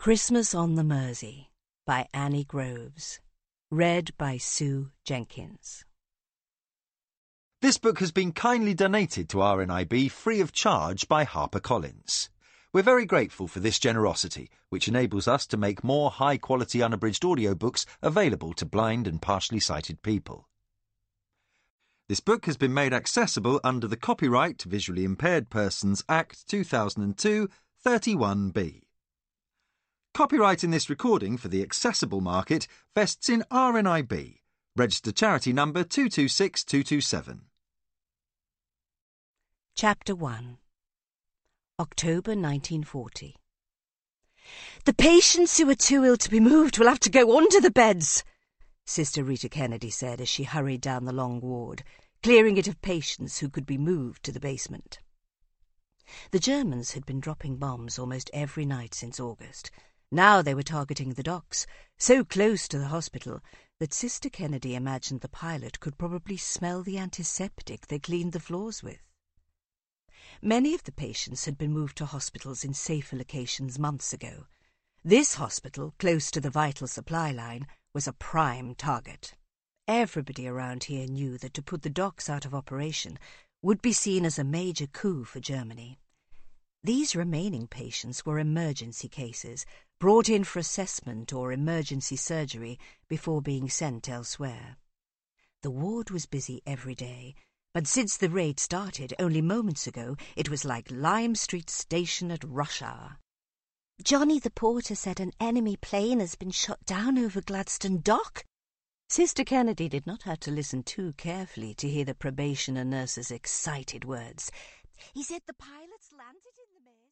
Christmas on the Mersey by Annie Groves. Read by Sue Jenkins. This book has been kindly donated to RNIB free of charge by HarperCollins. We're very grateful for this generosity, which enables us to make more high-quality unabridged audiobooks available to blind and partially sighted people. This book has been made accessible under the Copyright to Visually Impaired Persons Act 2002, 31B. Copyright in this recording for the accessible market vests in RNIB, registered charity number 226227. Chapter 1. October 1940. "The patients who are too ill to be moved will have to go onto the beds," Sister Rita Kennedy said as she hurried down the long ward, clearing it of patients who could be moved to the basement. The Germans had been dropping bombs almost every night since August. Now they were targeting the docks, so close to the hospital that Sister Kennedy imagined the pilot could probably smell the antiseptic they cleaned the floors with. Many of the patients had been moved to hospitals in safer locations months ago. This hospital, close to the vital supply line, was a prime target. Everybody around here knew that to put the docks out of operation would be seen as a major coup for Germany. These remaining patients were emergency cases, brought in for assessment or emergency surgery before being sent elsewhere. The ward was busy every day, but since the raid started only moments ago, it was like Lime Street Station at rush hour. "Johnny the porter said an enemy plane has been shot down over Gladstone Dock." Sister Kennedy did not have to listen too carefully to hear the probationer nurse's excited words. "He said the pilots landed in the Mersey."